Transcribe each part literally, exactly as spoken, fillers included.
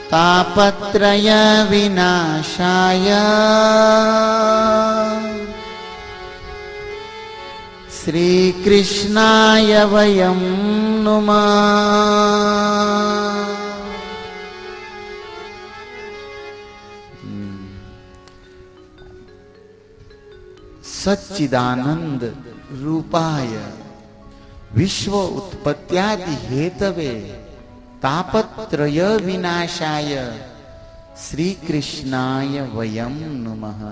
तापत्रय विनाशाय श्री कृष्णाय वयं नुमः। सच्चिदानंद रूपाय विश्व उत्पत्त्यादि हेतवे तापत्रय विनाशाय श्री कृष्णाय वयं नुमः।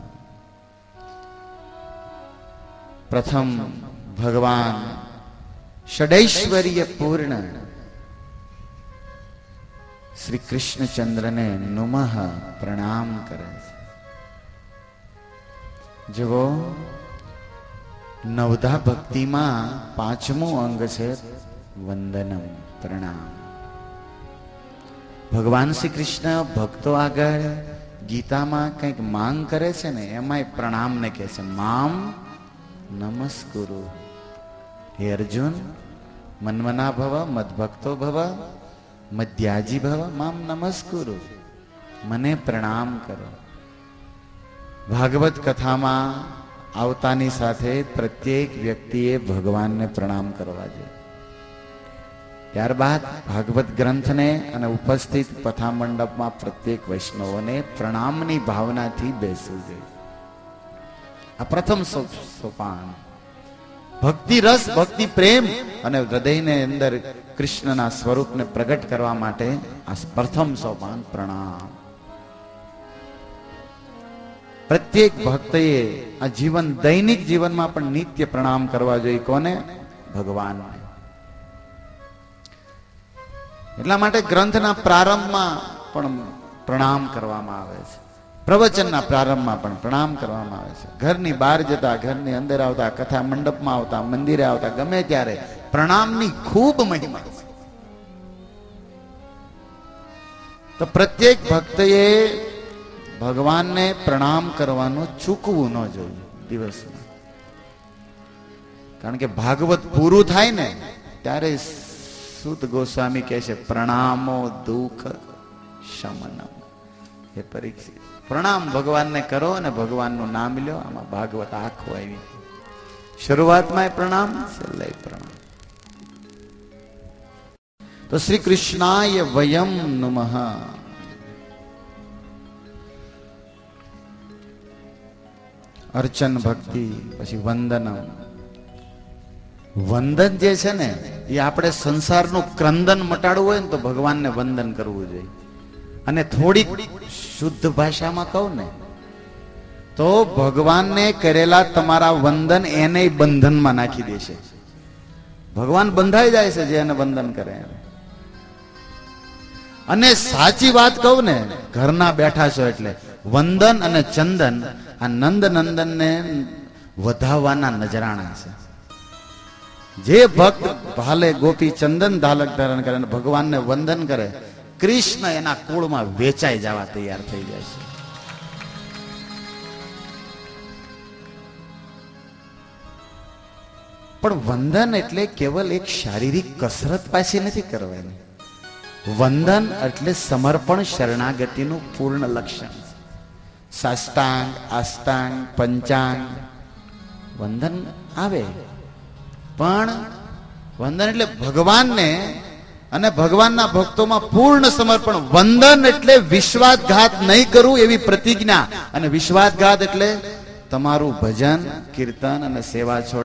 प्रथम भगवान षडैश्वर्य पूर्ण श्री कृष्णचंद्र ने नुमः प्रणाम करे। जो नवधा भक्ति में पांचमो अंग है वंदनम प्रणाम। भगवान श्री कृष्ण भक्तो आगर गीता में कईक मांग करे छे ने एमां प्रणाम ने कहे छे माम नमस्कुरु। हे अर्जुन मन्मना भव मद्भक्तो भव मध्याजी भव माम नमस्कुरु, मने प्रणाम करो। भागवत कथा में आवतानी साथे प्रत्येक व्यक्तिए भगवान ने प्रणाम करवा जोईए। त्यारबाद भागवत ग्रंथ ने अने उपस्थित कथा मंडप में प्रत्येक वैष्णव ने प्रणाम नी भावना थी बेसवू जोईए। आ प्रथम सोपान भक्ति रस भक्ति प्रेम अने हृदय ने अंदर कृष्ण ना स्वरूप ने प्रगट करवा माटे आ प्रथम सोपान प्रणाम। प्रत्येक भक्तए आ जीवन दैनिक जीवन में पण नित्य प्रणाम करवा जोईए। कोने? भगवान ने। એટલા માટે ગ્રંથના પ્રારંભમાં પણ પ્રણામ કરવામાં આવે છે, પ્રવચનના પ્રારંભમાં પણ પ્રણામ કરવામાં આવે છે। ઘરની બહાર જતા, ઘરની અંદર આવતા, કથા મંડપમાં આવતા, મંદિરે આવતા, ગમે ત્યારે પ્રણામની ખૂબ મહિમા છે। તો પ્રત્યેક ભક્તએ ભગવાનને પ્રણામ કરવાનું ચૂકવું ન જોઈએ દિવસમાં, કારણ કે ભાગવત પૂરું થાય ને ત્યારે सूत गोस्वामी कहसे प्रणामो दुख शमनम। हे परीक्षित प्रणाम भगवान ने करो ने भगवान नु नाम लो। आमा भागवत आखो आई शुरुआत में प्रणाम छेल्ले प्रणाम। तो श्री कृष्णाय वयं नुमः। अर्चन भक्ति पछी वंदनम। वंदन जे छे ने ये आपणे संसारનું क्रंदन मटाडવું હોય ને તો ભગવાનને વંદન કરવું જોઈએ। અને થોડી શુદ્ધ ભાષામાં કહું ને તો ભગવાનને કરેલા તમારા વંદન એને બંધનમાં નાખી દેશે। ભગવાન બંધાઈ જાય છે જે એને વંદન કરે। અને સાચી વાત કહું ને ઘરના બેઠા છો એટલે વંદન અને ચંદન આ નંદ નંદનને વધાવવાના નજરાણા છે। जे भक्त भाले गोपी चंदन धालक धारण करे भगवान ने वंदन करे कृष्ण एना कूळ में वेचाई जावा तैयार थई जाय छे। पण वंदन एटले केवल एक शारीरिक कसरत पाछी नथी करवानी। वंदन एटले समर्पण शरणागतिनुं पूर्ण लक्षण। साष्टांग अष्टांग पंचांग वंदन आवे पण वंदन एटले भगवान ने अने भगवानना भक्तों में पूर्ण समर्पण। वंदन एटले विश्वासघात नहीं करूं एवी प्रतिज्ञा, अने विश्वासघात एटले तमारू भजन कीर्तन अने सेवा छोड़